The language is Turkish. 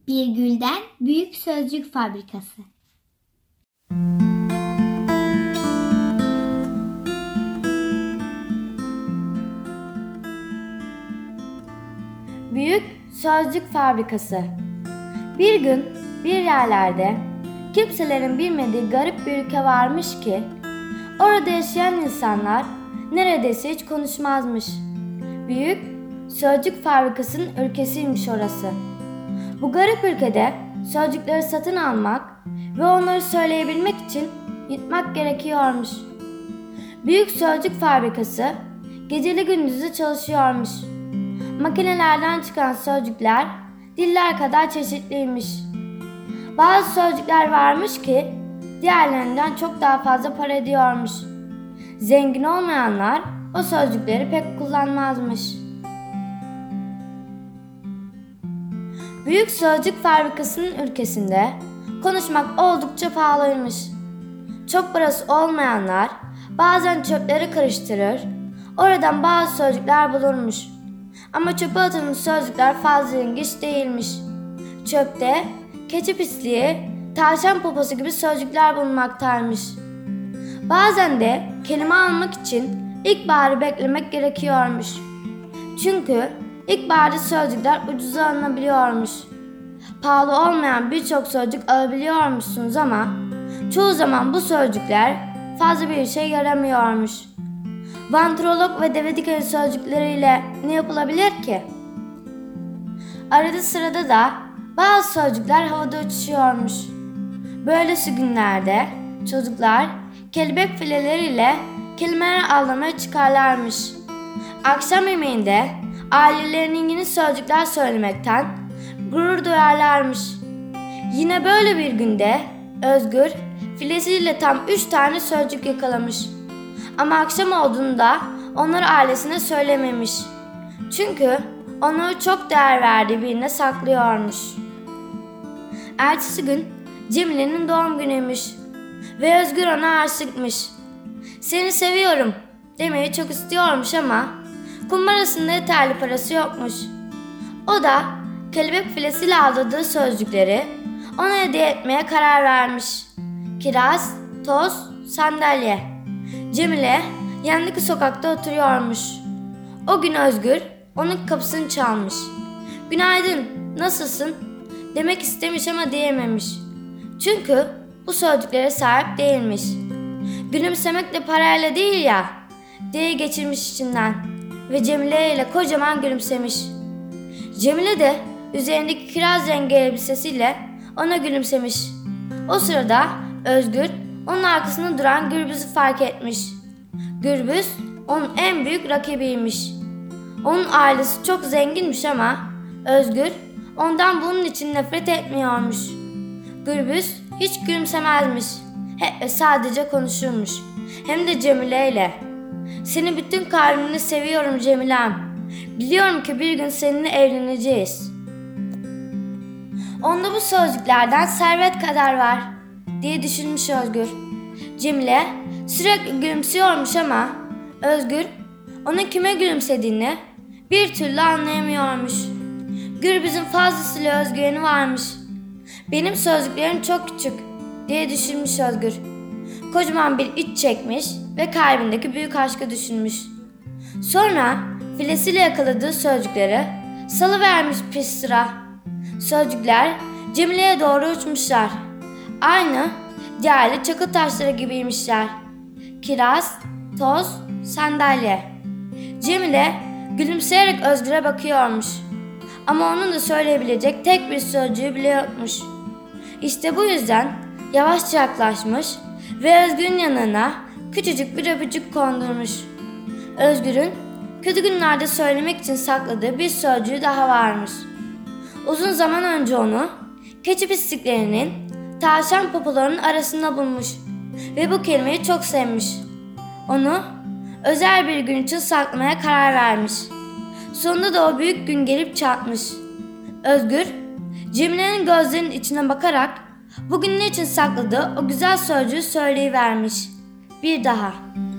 Bir Gülden Büyük Sözcük Fabrikası. Büyük Sözcük Fabrikası. Bir gün bir yerlerde kimselerin bilmediği garip bir ülke varmış ki orada yaşayan insanlar neredeyse hiç konuşmazmış. Büyük Sözcük Fabrikası'nın ülkesiymiş orası. Bu garip ülkede sözcükleri satın almak ve onları söyleyebilmek için yutmak gerekiyormuş. Büyük Sözcük Fabrikası geceli gündüzü çalışıyormuş. Makinelerden çıkan sözcükler diller kadar çeşitliymiş. Bazı sözcükler varmış ki diğerlerinden çok daha fazla para ediyormuş. Zengin olmayanlar o sözcükleri pek kullanmazmış. Büyük Sözcük Fabrikası'nın ülkesinde konuşmak oldukça pahalıymış. Çok parası olmayanlar bazen çöpleri karıştırır, oradan bazı sözcükler bulurmuş. Ama çöpe atılmış sözcükler fazla ilginç değilmiş. Çöpte keçi pisliği, tavşan poposu gibi sözcükler bulunmaktaymış. Bazen de kelime almak için ilkbaharı beklemek gerekiyormuş. Çünkü ilkbaharda sözcükler ucuza alınabiliyormuş. Pahalı olmayan birçok sözcük alabiliyormuşsunuz ama çoğu zaman bu sözcükler fazla bir işe yaramıyormuş. Vantrolog ve deve dikeni sözcükleriyle ne yapılabilir ki? Arada sırada da bazı sözcükler havada uçuşuyormuş. Böylesi günlerde çocuklar kelebek fileleriyle kelimeler avlamaya çıkarlarmış. Akşam yemeğinde ailelerinin yeni sözcükler söylemekten gurur duyarlarmış. Yine böyle bir günde Özgür filesiyle tam 3 tane sözcük yakalamış. Ama akşam olduğunda onları ailesine söylememiş. Çünkü onları çok değer verdiği birine saklıyormuş. Ertesi gün Cemile'nin doğum günüymüş ve Özgür ona aşıkmış. "Seni seviyorum" demeyi çok istiyormuş ama kumbarasında yeterli parası yokmuş. O da kelebek filesiyle aldığı sözcükleri ona hediye etmeye karar vermiş. Kiraz, toz, sandalye. Cemile yandaki sokakta oturuyormuş. O gün Özgür onun kapısını çalmış. "Günaydın, nasılsın?" demek istemiş ama diyememiş. Çünkü bu sözcüklere sahip değilmiş. "Gülümsemek de parayla değil ya" diye geçirmiş içinden ve Cemile ile kocaman gülümsemiş. Cemile de üzerindeki kiraz rengi elbisesiyle ona gülümsemiş. O sırada Özgür onun arkasında duran Gürbüz'ü fark etmiş. Gürbüz onun en büyük rakibiymiş. Onun ailesi çok zenginmiş ama Özgür ondan bunun için nefret etmiyormuş. Gürbüz hiç gülümsemezmiş. Hep sadece konuşurmuş. Hem de Cemile ile. "Seni bütün kalbimle seviyorum Cemilem. Biliyorum ki bir gün seninle evleneceğiz." Onda bu sözcüklerden servet kadar var diye düşünmüş Özgür. Cemile sürekli gülümsüyormuş ama Özgür onun kime gülümsediğini bir türlü anlayamıyormuş. Gürbüz'ün fazlasıyla özgüveni varmış. "Benim sözcüklerim çok küçük" diye düşünmüş Özgür. Kocaman bir iç çekmiş ve kalbindeki büyük aşkı düşünmüş. Sonra filesiyle yakaladığı sözcükleri salıvermiş pis sıra. Sözcükler Cemile'ye doğru uçmuşlar. Aynı değerli çakıl taşları gibiymişler. Kiraz, toz, sandalye. Cemile gülümseyerek Özgür'e bakıyormuş. Ama onun da söyleyebilecek tek bir sözcüğü bile yokmuş. İşte bu yüzden yavaşça yaklaşmış ve Özgür'ün yanına küçücük bir öpücük kondurmuş. Özgür'ün kötü günlerde söylemek için sakladığı bir sözcüğü daha varmış. Uzun zaman önce onu keçi pisliklerinin, tavşan popolarının arasında bulmuş ve bu kelimeyi çok sevmiş. Onu özel bir gün için saklamaya karar vermiş. Sonunda da o büyük gün gelip çatmış. Özgür, Cemile'nin gözlerinin içine bakarak bugün ne için sakladığı o güzel sözcüğü söyleyivermiş. Bir daha.